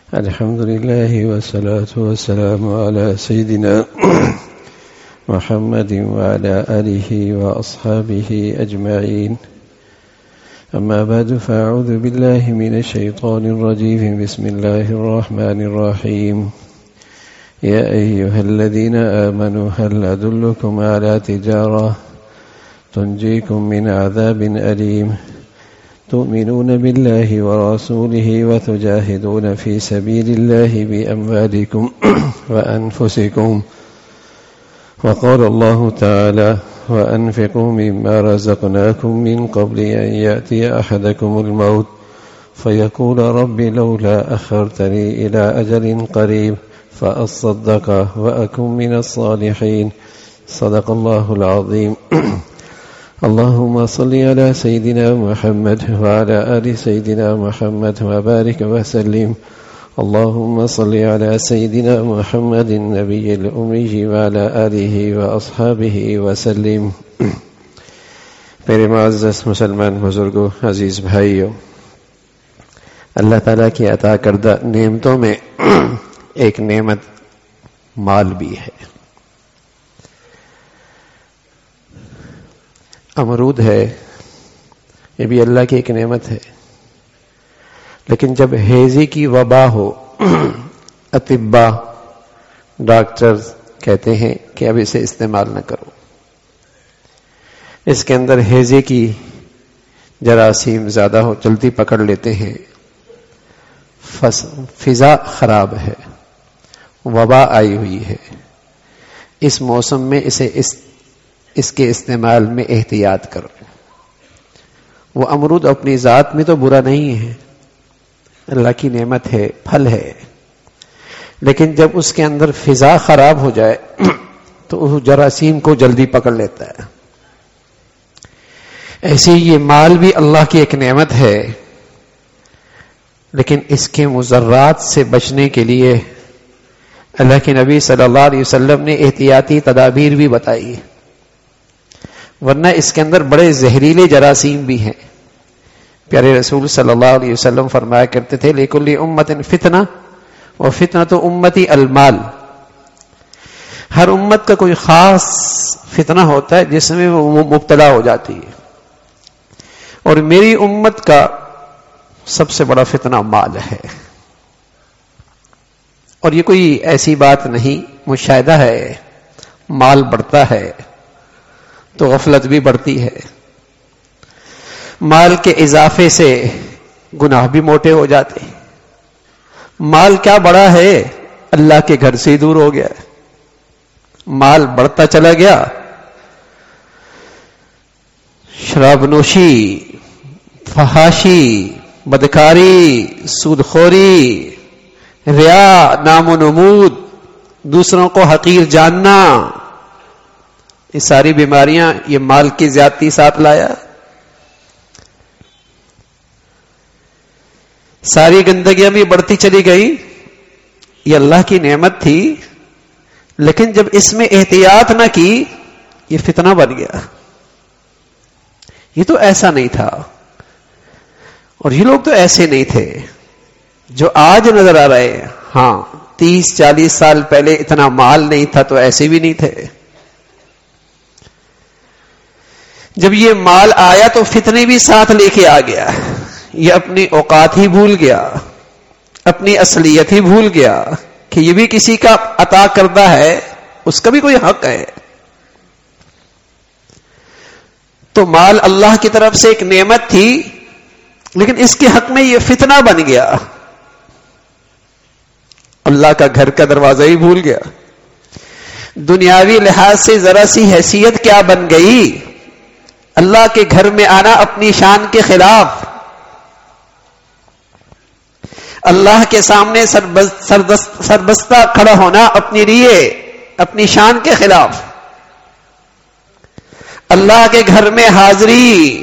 الحمد لله والصلاة والسلام على سيدنا محمد وعلى آله وأصحابه أجمعين. أما بعد فأعوذ بالله من الشيطان الرجيم. بسم الله الرحمن الرحيم. يا أيها الذين آمنوا هل أدلكم على تجارة تنجيكم من عذاب أليم تؤمنون بالله ورسوله وتجاهدون في سبيل الله بأموالكم وأنفسكم. وقال الله تعالى وأنفقوا مما رزقناكم من قبل أن يأتي أحدكم الموت فيقول رب لولا أخرتني إلى أجل قريب فأصدق وأكن من الصالحين. صدق الله العظيم. اللهم صل على سيدنا محمد وعلى آل سيدنا محمد وبارك وسلم. اللهم صل على سيدنا محمد النبي الأمي وعلى آله وأصحابه وسلم. میرے معزز مسلمان بزرگوں، عزیز بھائیوں، اللہ تعالیٰ کی عطا کردہ نعمتوں میں ایک نعمت مال بھی ہے. امرود ہے، یہ بھی اللہ کی ایک نعمت ہے. لیکن جب ہیضے کی وبا ہو، اطباء ڈاکٹر کہتے ہیں کہ اب اسے استعمال نہ کرو، اس کے اندر ہیضے کی جراثیم زیادہ ہو، جلدی پکڑ لیتے ہیں، فضا خراب ہے، وبا آئی ہوئی ہے، اس موسم میں اسے اس کے استعمال میں احتیاط کرو. وہ امرود اپنی ذات میں تو برا نہیں ہے، اللہ کی نعمت ہے، پھل ہے، لیکن جب اس کے اندر فضا خراب ہو جائے تو اس جراثیم کو جلدی پکڑ لیتا ہے. ایسے ہی یہ مال بھی اللہ کی ایک نعمت ہے، لیکن اس کے مضرات سے بچنے کے لیے اللہ کے نبی صلی اللہ علیہ وسلم نے احتیاطی تدابیر بھی بتائی، ورنہ اس کے اندر بڑے زہریلے جراثیم بھی ہیں. پیارے رسول صلی اللہ علیہ وسلم فرمایا کرتے تھے لِكُلِّ أُمَّةٍ فِتْنَةٌ وَفِتْنَةُ أُمَّتِي الْمَالِ. ہر امت کا کوئی خاص فتنہ ہوتا ہے جس میں وہ مبتلا ہو جاتی ہے، اور میری امت کا سب سے بڑا فتنہ مال ہے. اور یہ کوئی ایسی بات نہیں، مشاہدہ ہے. مال بڑھتا ہے تو غفلت بھی بڑھتی ہے، مال کے اضافے سے گناہ بھی موٹے ہو جاتے ہیں. مال کیا بڑا ہے، اللہ کے گھر سے ہی دور ہو گیا. مال بڑھتا چلا گیا، شراب نوشی، فحاشی، بدکاری، سودخوری، ریا، نام و نمود، دوسروں کو حقیر جاننا، یہ ساری بیماریاں یہ مال کی زیادتی ساتھ لایا. ساری گندگیاں بھی بڑھتی چلی گئی. یہ اللہ کی نعمت تھی، لیکن جب اس میں احتیاط نہ کی یہ فتنہ بن گیا. یہ تو ایسا نہیں تھا، اور یہ لوگ تو ایسے نہیں تھے جو آج نظر آ رہے ہیں. ہاں 30-40 سال پہلے اتنا مال نہیں تھا تو ایسے بھی نہیں تھے. جب یہ مال آیا تو فتنے بھی ساتھ لے کے آ گیا. یہ اپنی اوقات ہی بھول گیا، اپنی اصلیت ہی بھول گیا کہ یہ بھی کسی کا عطا کردہ ہے، اس کا بھی کوئی حق ہے. تو مال اللہ کی طرف سے ایک نعمت تھی، لیکن اس کے حق میں یہ فتنہ بن گیا. اللہ کا گھر کا دروازہ ہی بھول گیا. دنیاوی لحاظ سے ذرا سی حیثیت کیا بن گئی، اللہ کے گھر میں آنا اپنی شان کے خلاف، اللہ کے سامنے سربستہ کھڑا ہونا اپنی لیے اپنی شان کے خلاف. اللہ کے گھر میں حاضری،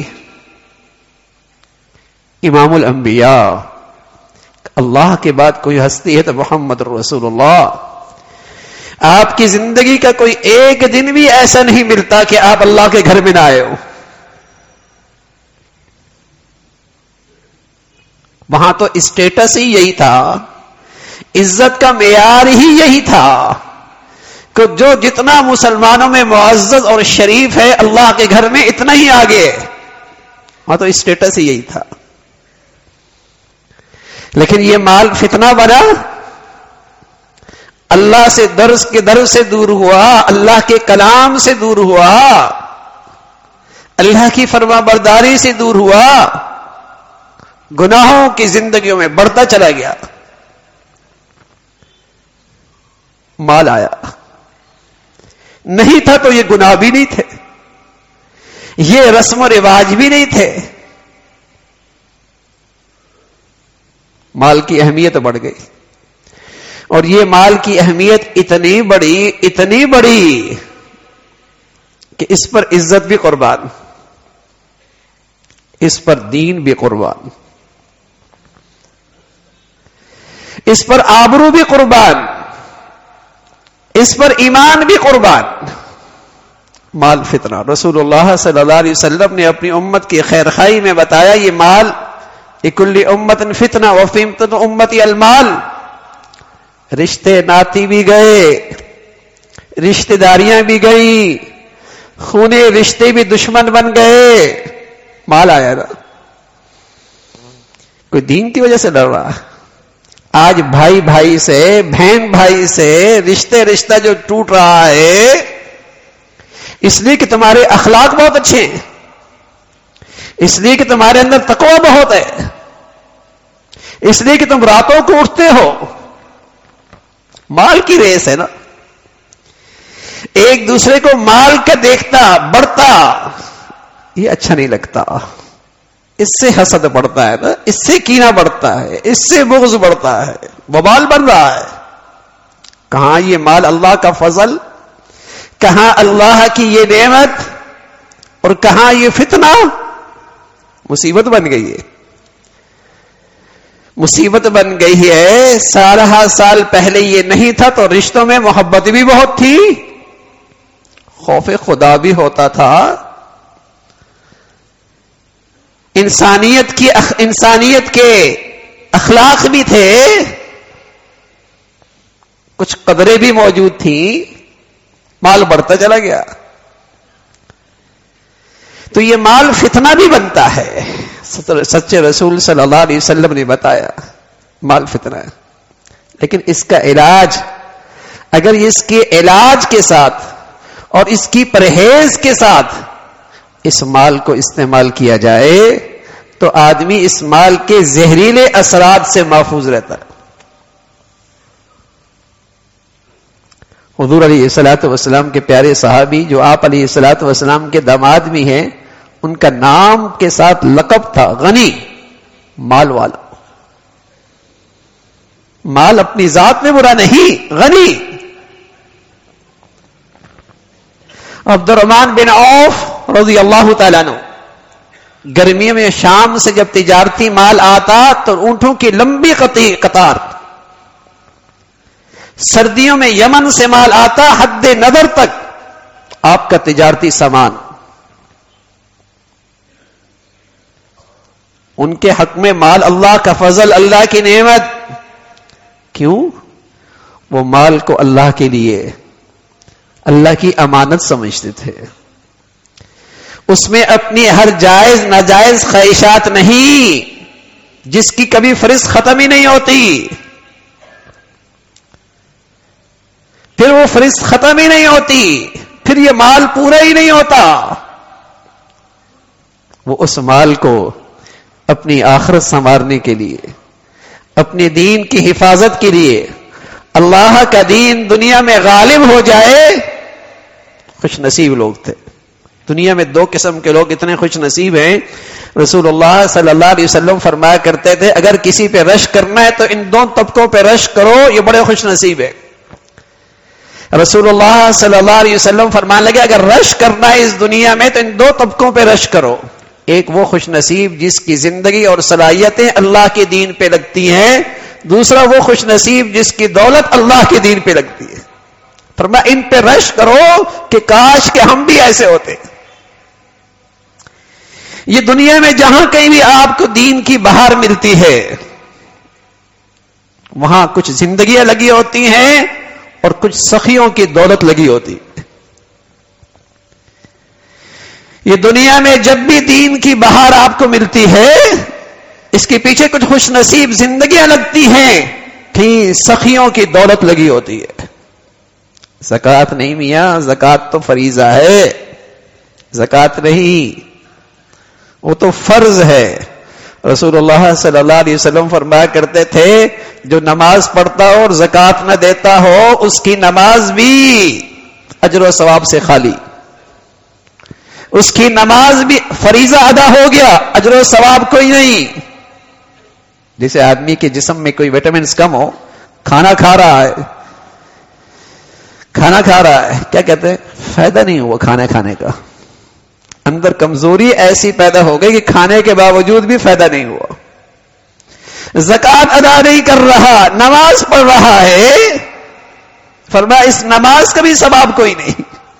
امام الانبیاء، اللہ کے بعد کوئی ہستی ہے تو محمد رسول اللہ. آپ کی زندگی کا کوئی ایک دن بھی ایسا نہیں ملتا کہ آپ اللہ کے گھر میں نہ آئے ہو. وہاں تو اسٹیٹس ہی یہی تھا عزت کا معیار ہی یہی تھا کہ جو جتنا مسلمانوں میں معزز اور شریف ہے اللہ کے گھر میں اتنا ہی آگے ہے. ہاں تو اسٹیٹس ہی یہی تھا. لیکن یہ مال فتنہ بنا، اللہ سے درس کے در سے دور ہوا، اللہ کے کلام سے دور ہوا، اللہ کی فرما برداری سے دور ہوا، گناہوں کی زندگیوں میں بڑھتا چلا گیا. مال آیا، نہیں تھا تو یہ گناہ بھی نہیں تھے، یہ رسم و رواج بھی نہیں تھے. مال کی اہمیت بڑھ گئی، اور یہ مال کی اہمیت اتنی بڑی کہ اس پر عزت بھی قربان، اس پر دین بھی قربان، اس پر آبرو بھی قربان، اس پر ایمان بھی قربان. مال فتنہ. رسول اللہ صلی اللہ علیہ وسلم نے اپنی امت کی خیرخواہی میں بتایا یہ مال لکل امت فتنہ وفی امتی المال. رشتے ناتی بھی گئے، رشتہ داریاں بھی گئی، خونے رشتے بھی دشمن بن گئے. مال آیا نا. کوئی دین کی وجہ سے ڈر رہا. آج بھائی بھائی سے، بہن بھائی سے رشتہ جو ٹوٹ رہا ہے اس لیے کہ تمہارے اخلاق بہت اچھے ہیں، اس لیے کہ تمہارے اندر تقوی بہت ہے، اس لیے کہ تم راتوں کو اٹھتے ہو. مال کی ریس ہے نا. ایک دوسرے کو مال کا دیکھتا بڑھتا یہ اچھا نہیں لگتا. اس سے حسد بڑھتا ہے نا، اس سے کینہ بڑھتا ہے، اس سے بغض بڑھتا ہے، وبال بن رہا ہے. کہاں یہ مال اللہ کا فضل، کہاں اللہ کی یہ نعمت، اور کہاں یہ فتنہ. مصیبت بن گئی ہے، مصیبت بن گئی ہے. سال پہلے یہ نہیں تھا تو رشتوں میں محبت بھی بہت تھی، خوف خدا بھی ہوتا تھا، انسانیت کے اخلاق بھی تھے، کچھ قدریں بھی موجود تھیں. مال بڑھتا چلا گیا تو یہ مال فتنہ بھی بنتا ہے. سچے رسول صلی اللہ علیہ وسلم نے بتایا مال فتنہ ہے. لیکن اس کا علاج، اگر اس کے علاج کے ساتھ اور اس کی پرہیز کے ساتھ اس مال کو استعمال کیا جائے تو آدمی اس مال کے زہریلے اثرات سے محفوظ رہتا ہے. حضور علیہ الصلوۃ والسلام کے پیارے صحابی جو آپ علیہ الصلوۃ والسلام کے داماد بھی ہیں، ان کا نام کے ساتھ لقب تھا غنی، مال والا. مال اپنی ذات میں برا نہیں، غنی. عبد الرحمن بن عوف رضی اللہ تعالیٰ عنہ گرمیوں میں شام سے جب تجارتی مال آتا تو اونٹوں کی لمبی قطار، سردیوں میں یمن سے مال آتا حد نظر تک آپ کا تجارتی سامان. ان کے حق میں مال اللہ کا فضل، اللہ کی نعمت. کیوں؟ وہ مال کو اللہ کے لیے، اللہ کی امانت سمجھتے تھے. اس میں اپنی ہر جائز ناجائز خواہشات نہیں، جس کی کبھی فرض ختم ہی نہیں ہوتی، پھر وہ فرض ختم ہی نہیں ہوتی، پھر یہ مال پورا ہی نہیں ہوتا. وہ اس مال کو اپنی آخرت سنوارنے کے لیے، اپنے دین کی حفاظت کے لیے، اللہ کا دین دنیا میں غالب ہو جائے. خوش نصیب لوگ تھے. دنیا میں دو قسم کے لوگ اتنے خوش نصیب ہیں. رسول اللہ صلی اللہ علیہ وسلم فرمایا کرتے تھے اگر کسی پہ رشک کرنا ہے تو ان دو طبقوں پہ رشک کرو، یہ بڑے خوش نصیب ہے. رسول اللہ صلی اللہ علیہ وسلم فرمانے لگے اگر رشک کرنا ہے اس دنیا میں تو ان دو طبقوں پہ رشک کرو. ایک وہ خوش نصیب جس کی زندگی اور صلاحیتیں اللہ کے دین پہ لگتی ہیں، دوسرا وہ خوش نصیب جس کی دولت اللہ کے دین پہ لگتی ہے. فرمایا ان پہ رشک کرو کہ کاش کہ ہم بھی ایسے ہوتے. یہ دنیا میں جہاں کہیں بھی آپ کو دین کی بہار ملتی ہے، وہاں کچھ زندگیاں لگی ہوتی ہیں اور کچھ سخیوں کی دولت لگی ہوتی. یہ دنیا میں جب بھی دین کی بہار آپ کو ملتی ہے اس کے پیچھے کچھ خوش نصیب زندگیاں لگتی ہیں کہ سخیوں کی دولت لگی ہوتی ہے. زکوٰۃ نہیں میاں، زکوٰۃ تو فریضہ ہے، زکوٰۃ نہیں، وہ تو فرض ہے. رسول اللہ صلی اللہ علیہ وسلم فرمایا کرتے تھے جو نماز پڑھتا ہو اور زکوٰۃ نہ دیتا ہو اس کی نماز بھی اجر و ثواب سے خالی. اس کی نماز بھی فریضہ ادا ہو گیا، اجر و ثواب کوئی نہیں. جیسے آدمی کے جسم میں کوئی وٹامنز کم ہو، کھانا کھا رہا ہے، کیا کہتے ہیں فائدہ نہیں ہوا کھانا کھانے کا، اندر کمزوری ایسی پیدا ہو گئی کہ کھانے کے باوجود بھی فائدہ نہیں ہوا. زکوٰۃ ادا نہیں کر رہا، نماز پڑھ رہا ہے، فرمایا اس نماز کا بھی ثواب کوئی نہیں،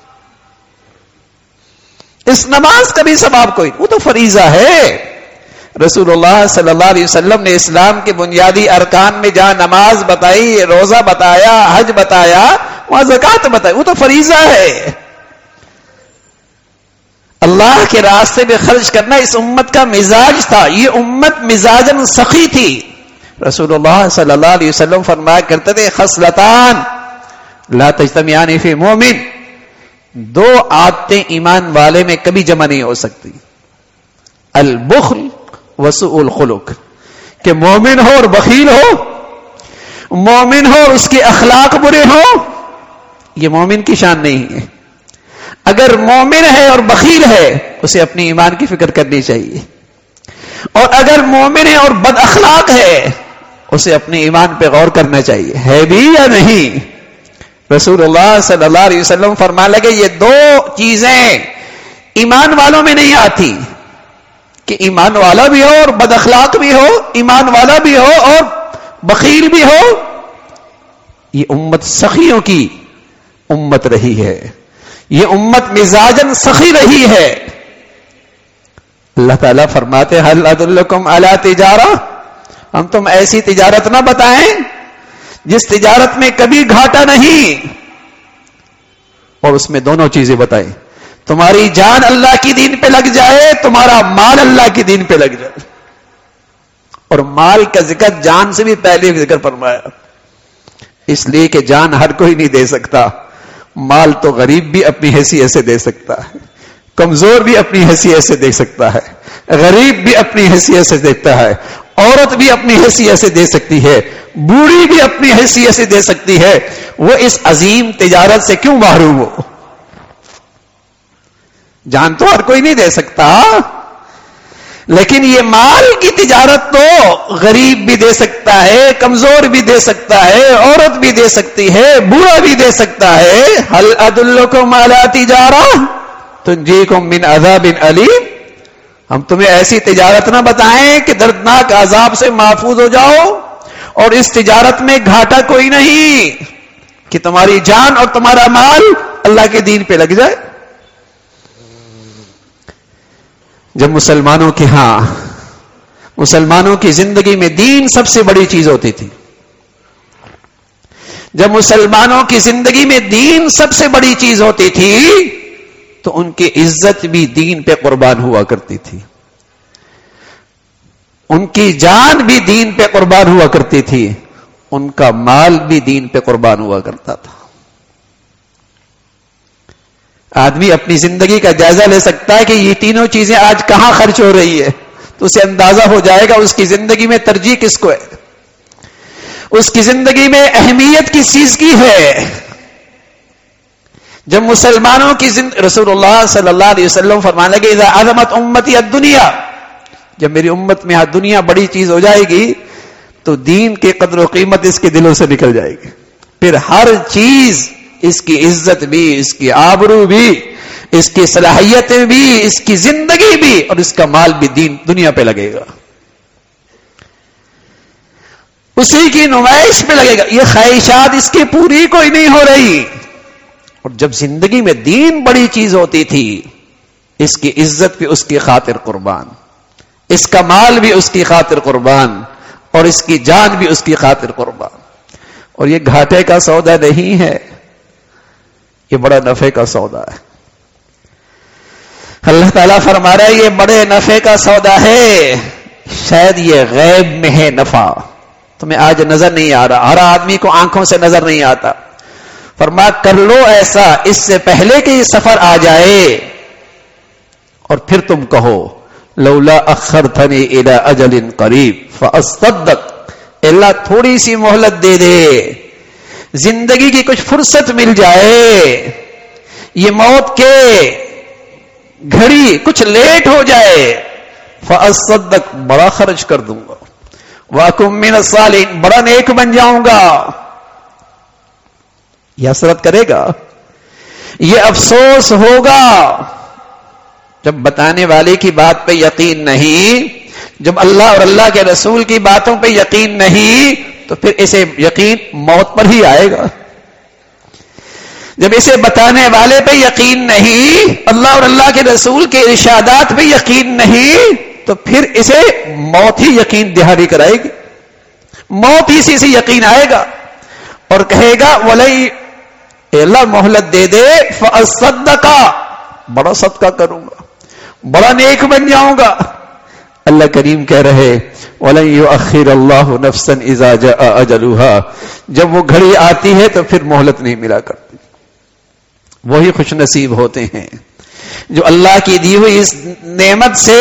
اس نماز کا بھی ثواب کوئی نہیں، وہ تو فریضہ ہے. رسول اللہ صلی اللہ علیہ وسلم نے اسلام کے بنیادی ارکان میں جہاں نماز بتائی، روزہ بتایا، حج بتایا، وہاں زکوٰۃ بتائی، وہ تو فریضہ ہے. اللہ کے راستے میں خرچ کرنا اس امت کا مزاج تھا. یہ امت مزاجن سخی تھی. رسول اللہ صلی اللہ علیہ وسلم فرمایا کرتے تھے خصلتان لا تجتمعان فی مومن، دو عادتیں ایمان والے میں کبھی جمع نہیں ہو سکتی، البخل وسوء الخلق، کہ مومن ہو اور بخیل ہو، مومن ہو اور اس کے اخلاق برے ہو، یہ مومن کی شان نہیں ہے. اگر مومن ہے اور بخیل ہے اسے اپنی ایمان کی فکر کرنی چاہیے، اور اگر مومن ہے اور بد اخلاق ہے اسے اپنے ایمان پہ غور کرنا چاہیے ہے بھی یا نہیں. رسول اللہ صلی اللہ علیہ وسلم فرما لگے یہ دو چیزیں ایمان والوں میں نہیں آتی کہ ایمان والا بھی ہو اور بد اخلاق بھی ہو، ایمان والا بھی ہو اور بخیل بھی ہو. یہ امت سخیوں کی امت رہی ہے، یہ امت مزاجن سخی رہی ہے. اللہ تعالیٰ فرماتے هل ادلکم علی تجارہ، ہم تم ایسی تجارت نہ بتائیں جس تجارت میں کبھی گھاٹا نہیں، اور اس میں دونوں چیزیں بتائیں، تمہاری جان اللہ کی دین پہ لگ جائے، تمہارا مال اللہ کی دین پہ لگ جائے. اور مال کا ذکر جان سے بھی پہلے ذکر فرمایا، اس لیے کہ جان ہر کوئی نہیں دے سکتا. مال تو غریب بھی اپنی حیثیت سے دے سکتا ہے، کمزور بھی اپنی حیثیت سے دے سکتا ہے، غریب بھی اپنی حیثیت سے دیتا ہے، عورت بھی اپنی حیثیت سے دے سکتی ہے، بوڑھی بھی اپنی حیثیت سے دے سکتی ہے. وہ اس عظیم تجارت سے کیوں محروم ہو؟ جان تو ہر کوئی نہیں دے سکتا، لیکن یہ مال کی تجارت تو غریب بھی دے سکتا ہے، کمزور بھی دے سکتا ہے، عورت بھی دے سکتی ہے، بوڑھا بھی دے سکتا ہے. هل ادلکم علی تجارہ تنجیکم من عذاب علیم، ہم تمہیں ایسی تجارت نہ بتائیں کہ دردناک عذاب سے محفوظ ہو جاؤ، اور اس تجارت میں گھاٹا کوئی نہیں کہ تمہاری جان اور تمہارا مال اللہ کے دین پہ لگ جائے. جب مسلمانوں کے ہاں مسلمانوں کی زندگی میں دین سب سے بڑی چیز ہوتی تھی، جب مسلمانوں کی زندگی میں دین سب سے بڑی چیز ہوتی تھی تو ان کی عزت بھی دین پہ قربان ہوا کرتی تھی، ان کی جان بھی دین پہ قربان ہوا کرتی تھی، ان کا مال بھی دین پہ قربان ہوا کرتا تھا. آدمی اپنی زندگی کا جائزہ لے سکتا ہے کہ یہ تینوں چیزیں آج کہاں خرچ ہو رہی ہے تو اسے اندازہ ہو جائے گا اس کی زندگی میں ترجیح کس کو ہے، اس کی زندگی میں اہمیت کس چیز کی ہے. جب مسلمانوں کی رسول اللہ صلی اللہ علیہ وسلم فرمانے لگے اذا عظمت امتی الدنیا، جب میری امت میں دنیا بڑی چیز ہو جائے گی تو دین کی قدر و قیمت اس کے دلوں سے نکل جائے گی، پھر ہر چیز، اس کی عزت بھی، اس کی آبرو بھی، اس کی صلاحیتیں بھی، اس کی زندگی بھی اور اس کا مال بھی دنیا پہ لگے گا، اسی کی نمائش پہ لگے گا. یہ خواہشات اس کی پوری کوئی نہیں ہو رہی. اور جب زندگی میں دین بڑی چیز ہوتی تھی، اس کی عزت بھی اس کی خاطر قربان، اس کا مال بھی اس کی خاطر قربان، اور اس کی جان بھی اس کی خاطر قربان. اور یہ گھاٹے کا سودا نہیں ہے، یہ بڑا نفع کا سودا ہے. اللہ تعالیٰ فرما رہا ہے یہ بڑے نفع کا سودا ہے. شاید یہ غیب میں ہے نفع، تمہیں آج نظر نہیں آ رہا، ہر آدمی کو آنکھوں سے نظر نہیں آتا. فرما کر لو ایسا اس سے پہلے کہ یہ سفر آ جائے، اور پھر تم کہو لولا اخرتنی الی اجل قریب فاصدق، اللہ تھوڑی سی مہلت دے دے، زندگی کی کچھ فرصت مل جائے، یہ موت کے گھڑی کچھ لیٹ ہو جائے، فاصدق بڑا خرچ کر دوں گا، واکم من الصالحین بڑا نیک بن جاؤں گا. یہ حسرت کرے گا، یہ افسوس ہوگا جب بتانے والے کی بات پہ یقین نہیں، جب اللہ اور اللہ کے رسول کی باتوں پہ یقین نہیں، تو پھر اسے یقین موت پر ہی آئے گا. جب اسے بتانے والے پہ یقین نہیں، اللہ اور اللہ کے رسول کے ارشادات پہ یقین نہیں، تو پھر اسے موت ہی یقین دہانی کرائے گی، موت ہی سے یقین آئے گا اور کہے گا ولی اللہ مہلت دے دے فاصدق، بڑا صدقہ کروں گا، بڑا نیک بن جاؤں گا. اللہ کریم کہہ رہے وَلَن يُؤَخِّرَ اللَّهُ نَفْسًا إِذَا جَاءَ أَجَلُهَا، جب وہ گھڑی آتی ہے تو پھر مہلت نہیں ملا کرتی. وہی خوش نصیب ہوتے ہیں جو اللہ کی دی ہوئی اس نعمت سے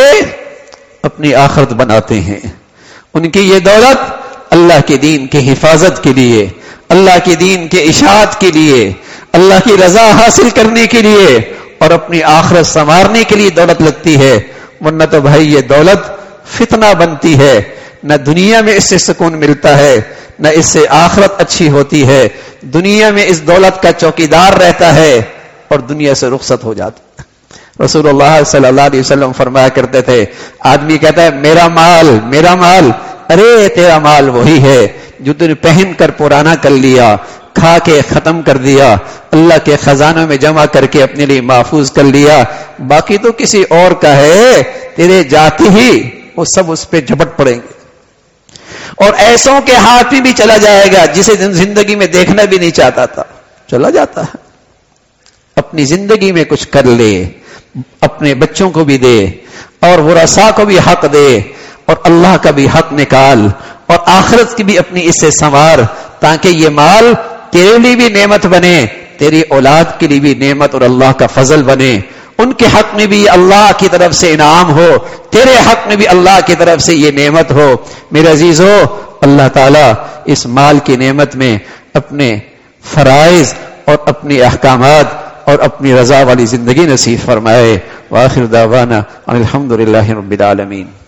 اپنی آخرت بناتے ہیں. ان کی یہ دولت اللہ کے دین کی حفاظت کے لیے، اللہ کے دین کے اشاعت کے لیے، اللہ کی رضا حاصل کرنے کے لیے اور اپنی آخرت سنوارنے کے لیے دولت لگتی ہے. ورنہ تو بھائی یہ دولت فتنہ بنتی ہے، نہ دنیا میں اس سے سکون ملتا ہے، نہ اس سے آخرت اچھی ہوتی ہے. دنیا میں اس دولت کا چوکیدار رہتا ہے اور دنیا سے رخصت ہو جاتا ہے. رسول اللہ صلی اللہ علیہ وسلم فرمایا کرتے تھے، آدمی کہتا ہے میرا مال میرا مال، ارے تیرا مال وہی ہے جو تم نے پہن کر پرانا کر لیا، کھا کے ختم کر دیا، اللہ کے خزانوں میں جمع کر کے اپنے لیے محفوظ کر لیا، باقی تو کسی اور کا ہے، تیرے جاتے ہی وہ سب اس پہ جھپٹ پڑیں گے. اور ایسوں کے ہاتھ میں بھی چلا جائے گا جسے زندگی میں دیکھنا بھی نہیں چاہتا تھا، چلا جاتا ہے. اپنی زندگی میں کچھ کر لے، اپنے بچوں کو بھی دے اور ورثاء کو بھی حق دے اور اللہ کا بھی حق نکال اور آخرت کی بھی اپنی اس سے سنوار، تاکہ یہ مال تیرے لیے بھی نعمت بنے، تیری اولاد کے لیے بھی نعمت اور اللہ کا فضل بنے. ان کے حق میں بھی اللہ کی طرف سے انعام ہو، تیرے حق میں بھی اللہ کی طرف سے یہ نعمت ہو. میرے عزیزو، اللہ تعالیٰ اس مال کی نعمت میں اپنے فرائض اور اپنے احکامات اور اپنی رضا والی زندگی نصیب فرمائے. وآخر دعوانا الحمدللہ رب العالمین.